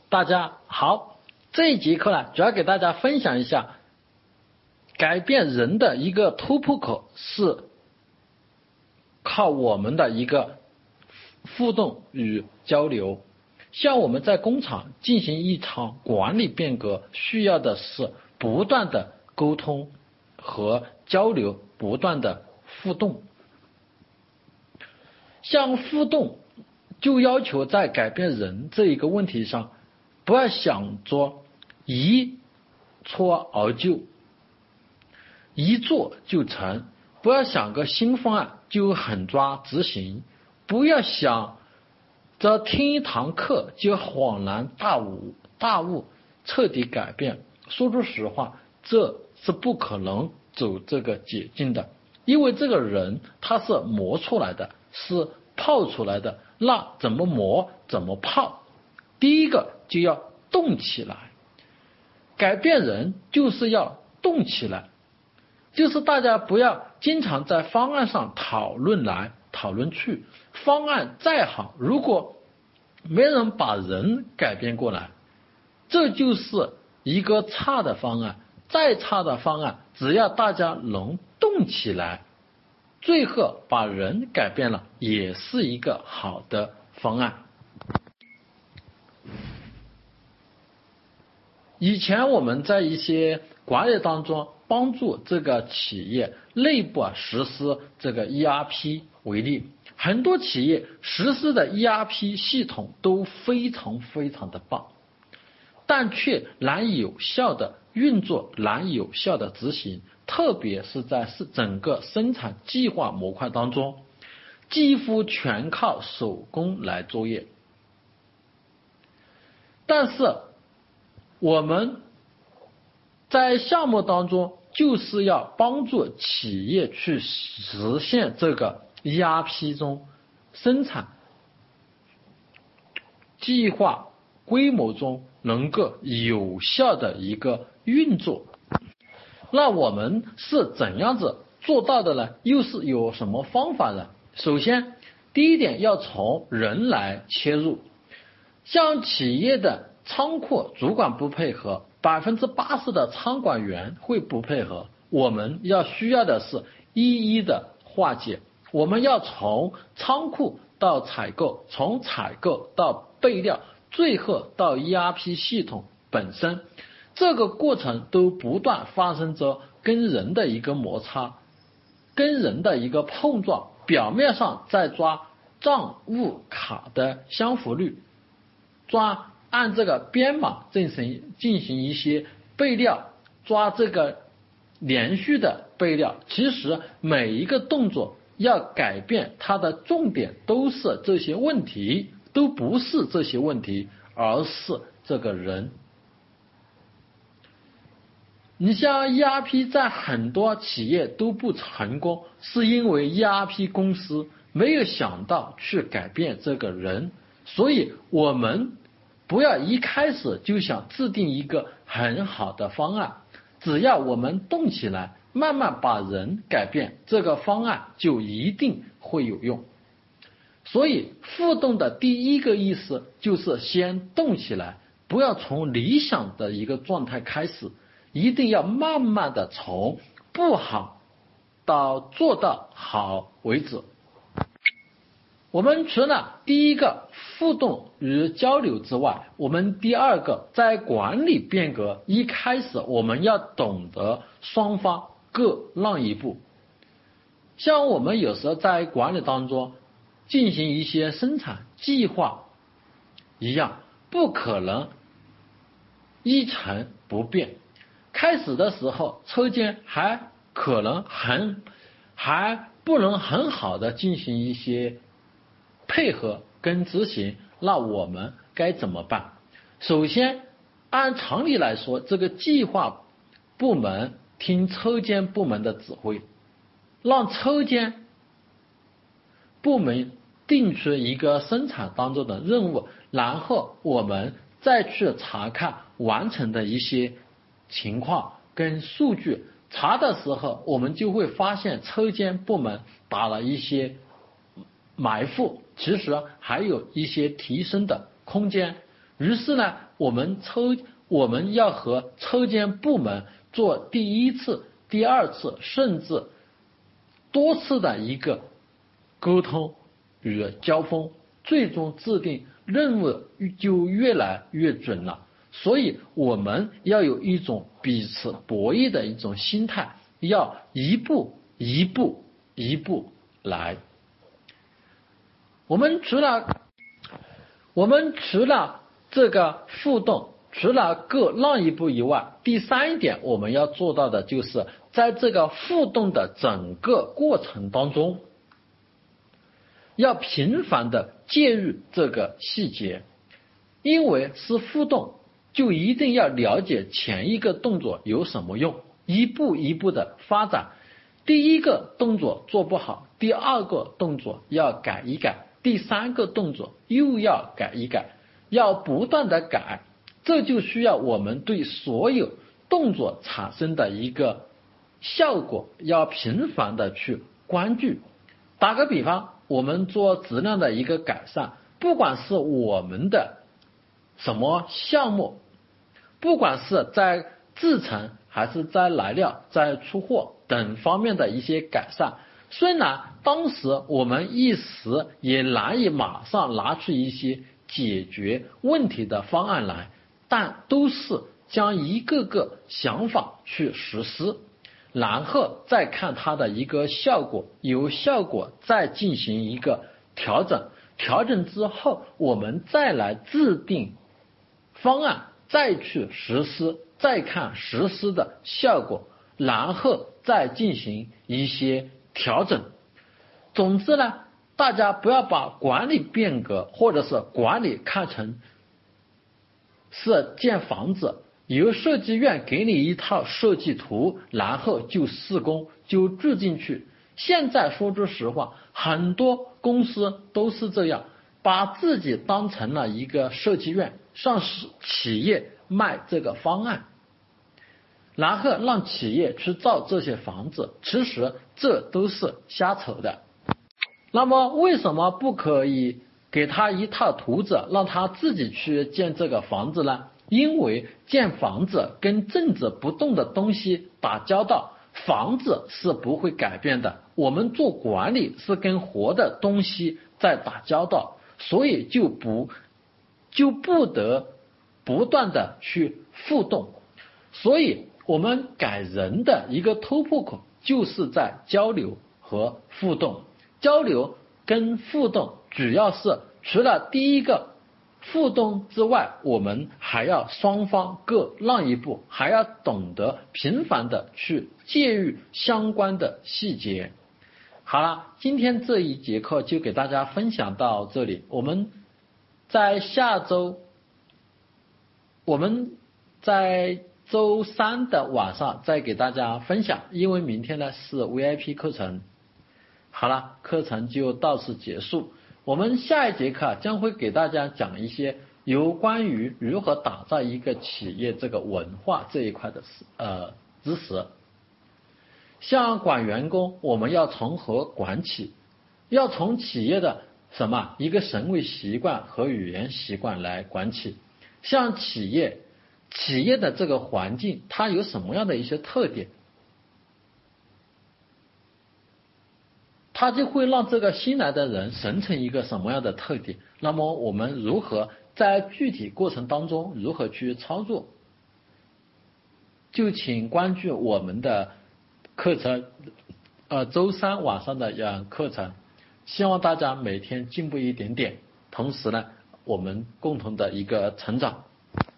大家好，这一节课呢，主要给大家分享一下改变人的一个突破口是靠我们的一个互动与交流。像我们在工厂进行一场管理变革，需要的是不断的沟通和交流，不断的互动。像互动就要求在改变人这一个问题上，不要想着一蹴而就，一做就成，不要想个新方案就狠抓执行，不要想着听一堂课就恍然大悟彻底改变。说句实话，这是不可能走这个捷径的，因为这个人他是磨出来的，是泡出来的，那怎么磨怎么泡。第一个就要动起来，改变人就是要动起来，就是大家不要经常在方案上讨论来讨论去，方案再好，如果没人把人改变过来，这就是一个差的方案。再差的方案，只要大家能动起来，最后把人改变了，也是一个好的方案。以前我们在一些管理当中帮助这个企业内部实施这个 ERP 为例，很多企业实施的 ERP 系统都非常的棒，但却难有效的运作，难有效的执行，特别是在整个生产计划模块当中，几乎全靠手工来作业。但是我们在项目当中就是要帮助企业去实现这个 ERP 中生产计划规模中能够有效的一个运作。那我们是怎样子做到的呢？又是有什么方法呢？首先，第一点要从人来切入。像企业的仓库主管不配合，80%的仓管员会不配合，我们需要的是一一的化解。我们要从仓库到采购，从采购到备料，最后到 ERP 系统本身，这个过程都不断发生着跟人的一个摩擦，跟人的一个碰撞，表面上在抓账务卡的相符率，按这个编码进行一些备料，抓这个连续的备料，其实每一个动作要改变，它的重点都是这些问题，都不是这些问题，而是这个人。你像 ERP 在很多企业都不成功，是因为 ERP 公司没有想到去改变这个人。所以我们不要一开始就想制定一个很好的方案，只要我们动起来，慢慢把人改变，这个方案就一定会有用。所以互动的第一个意思就是先动起来，不要从理想的一个状态开始，一定要慢慢的从不好到做到好为止。我们除了第一个互动与交流之外，我们第二个在管理变革一开始，我们要懂得双方各让一步。像我们有时候在管理当中进行一些生产计划一样，不可能一成不变。开始的时候车间还可能还不能很好的进行一些配合跟执行，那我们该怎么办？首先，按常理来说，这个计划部门听车间部门的指挥，让车间部门定出一个生产当中的任务，然后我们再去查看完成的一些情况跟数据。查的时候，我们就会发现车间部门打了一些埋伏，其实还有一些提升的空间。 于是呢，我们要和抽检部门做第一次、第二次，甚至多次的一个沟通与交锋，最终制定任务就越来越准了。所以我们要有一种彼此博弈的一种心态，要一步一步来。我们除了这个互动，除了各让一步以外，第三一点我们要做到的就是在这个互动的整个过程当中，要频繁的介入这个细节。因为是互动，就一定要了解前一个动作有什么用，一步一步的发展。第一个动作做不好，第二个动作要改一改，第三个动作又要改一改，要不断的改。这就需要我们对所有动作产生的一个效果要频繁的去关注。打个比方，我们做质量的一个改善，不管是我们的什么项目，不管是在制程还是在来料、在出货等方面的一些改善，虽然当时我们一时也难以马上拿出一些解决问题的方案来，但都是将一个个想法去实施，然后再看它的一个效果，有效果再进行一个调整，调整之后我们再来制定方案，再去实施，再看实施的效果，然后再进行一些调整。总之呢，大家不要把管理变革或者是管理看成是建房子，由设计院给你一套设计图，然后就施工就住进去。现在说句实话，很多公司都是这样，把自己当成了一个设计院，向企业卖这个方案，然后让企业去造这些房子，其实这都是瞎扯的。那么为什么不可以给他一套图纸，让他自己去建这个房子呢？因为建房子跟静止不动的东西打交道，房子是不会改变的。我们做管理是跟活的东西在打交道，所以就不得不断的去互动。所以我们改人的一个突破口就是在交流和互动。交流跟互动主要是除了第一个互动之外，我们还要双方各让一步，还要懂得频繁的去介入相关的细节。好了，今天这一节课就给大家分享到这里，我们在周三的晚上再给大家分享，因为明天呢是 VIP 课程。好了，课程就到此结束。我们下一节课将会给大家讲一些有关于如何打造一个企业这个文化这一块的知识。像管员工，我们要从何管起？要从企业的一个行为习惯和语言习惯来管起。像企业的这个环境，它有什么样的一些特点？它就会让这个新来的人形成一个什么样的特点？那么我们如何在具体过程当中如何去操作？就请关注我们的课程，周三晚上的课程，希望大家每天进步一点点，同时呢，我们共同的一个成长。